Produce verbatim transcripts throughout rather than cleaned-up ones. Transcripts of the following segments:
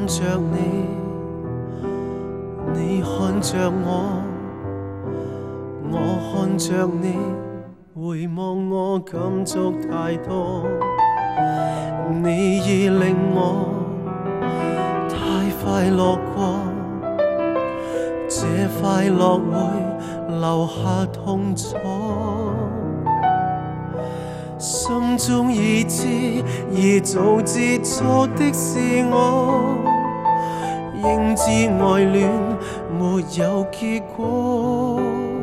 着你，你看着我，我看着你，回望我感触太多，你已令我太快乐过，这快乐会留下痛楚。心中已知，已早知错的是我，应知爱恋没有结果。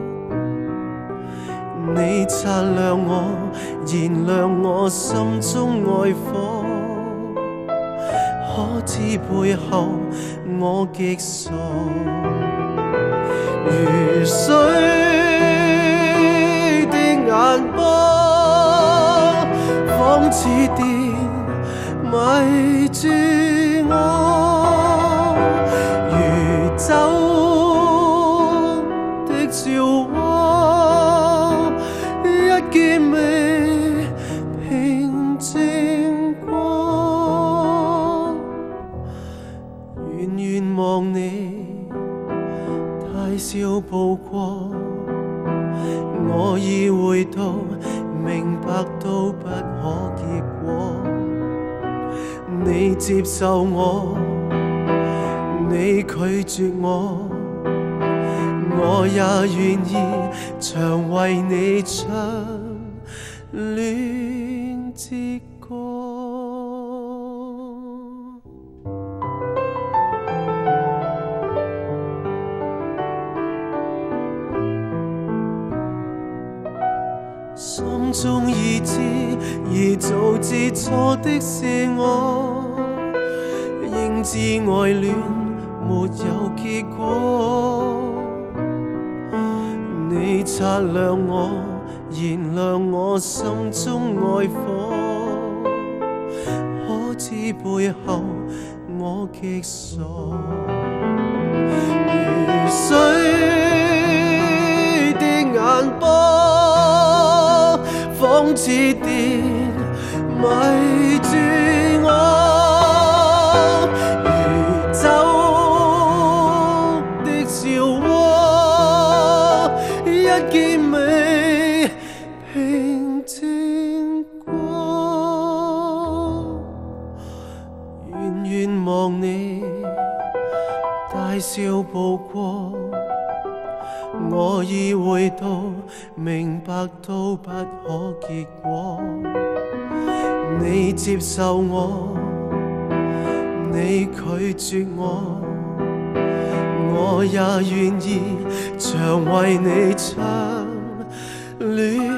你擦亮我，燃亮我心中爱火，可知背後我極傻，如水的眼波，仿似電迷住我，如酒的笑窩，一見未平靜過，遠遠望你大笑步過，我已回到明白到不可結果，你接受我，你拒絕我，我也願意常為你唱戀之歌。心中已知，已早知錯的是我，應知愛戀沒有結果。你擦亮我，燃亮我心中愛火，可知背後我極傻，如水的眼波，仿似電迷住我，如酒的笑窩，一見未平靜過，遠遠望你大笑步過，我已回到明白到不可結果，你接受我，你拒絕我，我也願意常為你唱戀。